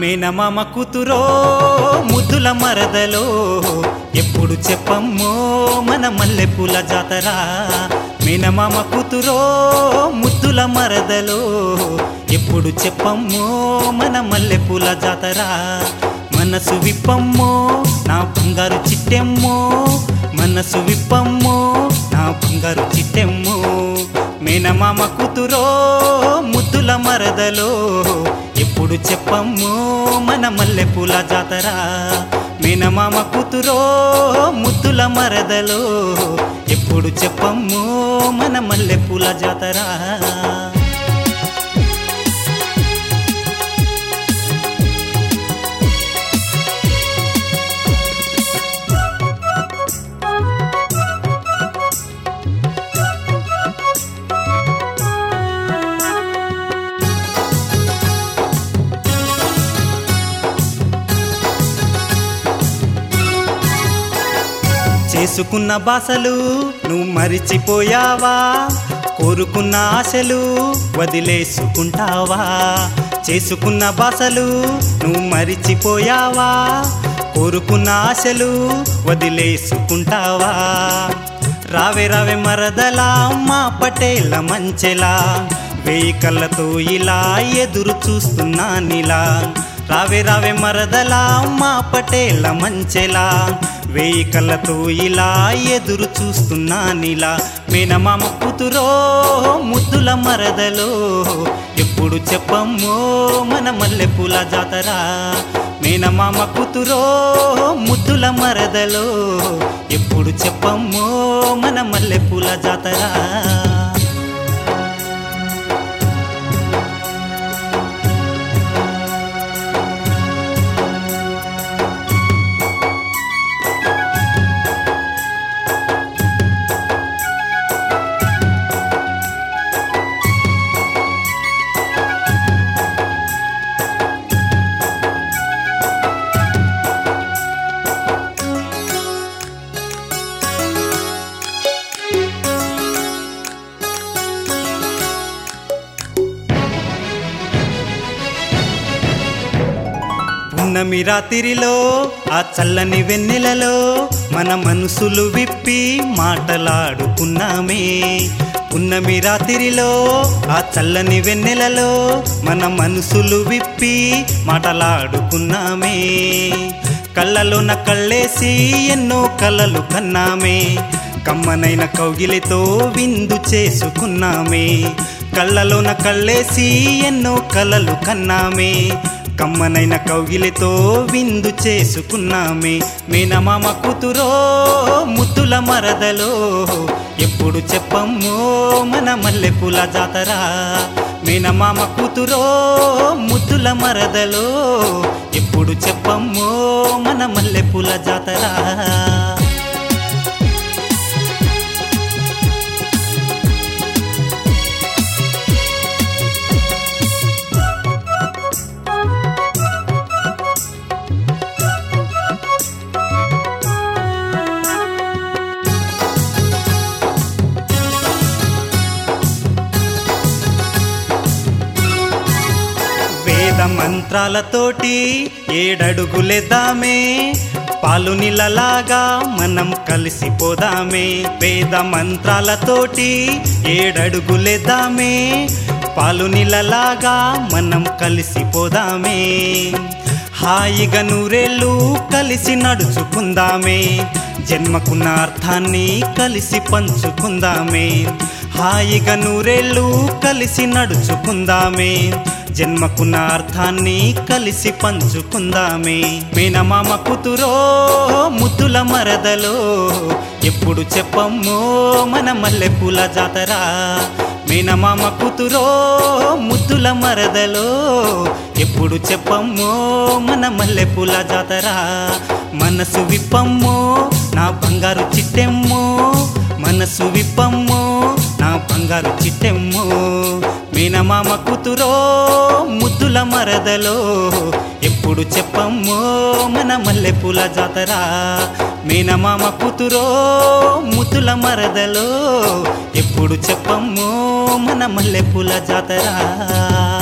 మేనమామ కూతురో ముద్దుల మరదలో ఎప్పుడు చెప్పమ్మో మన మల్లెపూల జాతర. మేనమామ కూతురో ముద్దుల మరదలో ఎప్పుడు చెప్పమ్మో మన మల్లెపూల జాతర. మనసు విప్పమ్మో నా బంగారు చిట్టెమ్మో, మనసు విప్పమ్మో నా బంగారు చిట్టెమ్మో. మేనమామ కూతురో ముద్దుల మరదలో ఎప్పుడు చెప్పమ్మో మన మల్లెపూల జాతర. మేనమామ కూతురో ముద్దుల మరదలో ఎప్పుడు చెప్పమ్మో మన మల్లెపూల జాతర. చేసుకున్న బాసలు నువ్వు మరిచిపోయావా, కోరుకున్న ఆశలు వదిలేసుకుంటావా. చేసుకున్న బాసలు నువ్వు మరిచిపోయావా, కోరుకున్న ఆశలు వదిలేసుకుంటావా. రావే రావే మరదలా మా పటేల మంచెలా, వేయి కళ్ళతో ఇలా ఎదురు చూస్తున్నా నీలా. రావే రావే మరదలా మా పటేల మంచెలా, వేయి కళ్ళతో ఇలా ఎదురు చూస్తున్నా నీలా. మేనమామ కూతురో ముద్దుల మరదలో ఎప్పుడు చెప్పమ్మో మన మల్లెపూల జాతర. మేనమామ కూతురో ముద్దుల మరదలో ఎప్పుడు చెప్పమ్మో మన మల్లెపూల జాతర. పున్నమి రాత్రిలో ఆ చల్లని వెన్నెలలో మన మనసులు విప్పి మాటలాడుకున్నామే. పున్నమి రాత్రిలో ఆ చల్లని వెన్నెలలో మన మనసులు విప్పి మాటలాడుకున్నామే. కళ్ళలోన కళ్ళేసి ఎన్నో కలలు కన్నామే, కమ్మనైన కౌగిలితో విందు చేసుకున్నామే. కళ్ళలోన కళ్ళేసి ఎన్నో కలలు కన్నామే, కమ్మనైన కౌగిలితో విందు చేసుకున్నామే. మేనమామ కూతురో ముద్దుల మరదలో ఎప్పుడు చెప్పమ్మో మన మల్లెపూల జాతర. మేనమామ కూతురో ముద్దుల మరదలో ఎప్పుడు చెప్పమ్మో మన మల్లెపూల జాతర. మంత్రాలతోటి ఏడడుగులేద్దామే, పాలు నీళ్ళలాగా మనం కలిసిపోదామే. వేద మంత్రాలతోటి ఏడడుగులేద్దామే, పాలు నీళ్ళలాగా మనం కలిసిపోదామే. హాయిగా నూరేళ్ళు కలిసి నడుచుకుందామే, జన్మకున్న అర్థాన్ని కలిసి పంచుకుందామే. హాయిగా నూరేళ్ళు కలిసి నడుచుకుందామే, జన్మకున్న అర్థాన్ని కలిసి పంచుకుందామే. మేనమామ కూతురో ముద్దుల మరదలో ఎప్పుడు చెప్పమ్మో మన మల్లెపూల జాతర. మేనమామ కూతురో ముద్దుల మరదలో ఎప్పుడు చెప్పమ్మో మన మల్లెపూల జాతర. మనసు విప్పమ్మో నా బంగారు చిట్టెమ్మో, మనసు విప్పమ్మో నా బంగారు చిట్టెమ్మో. మేనమామ కూతురో ముద్దుల మరదలో ఎప్పుడు చెప్పమ్మో మన మల్లెపూల జాతర. మేనమామ కూతురో ముద్దుల మరదలో ఎప్పుడు చెప్పమ్మో మన మల్లెపూల జాతర.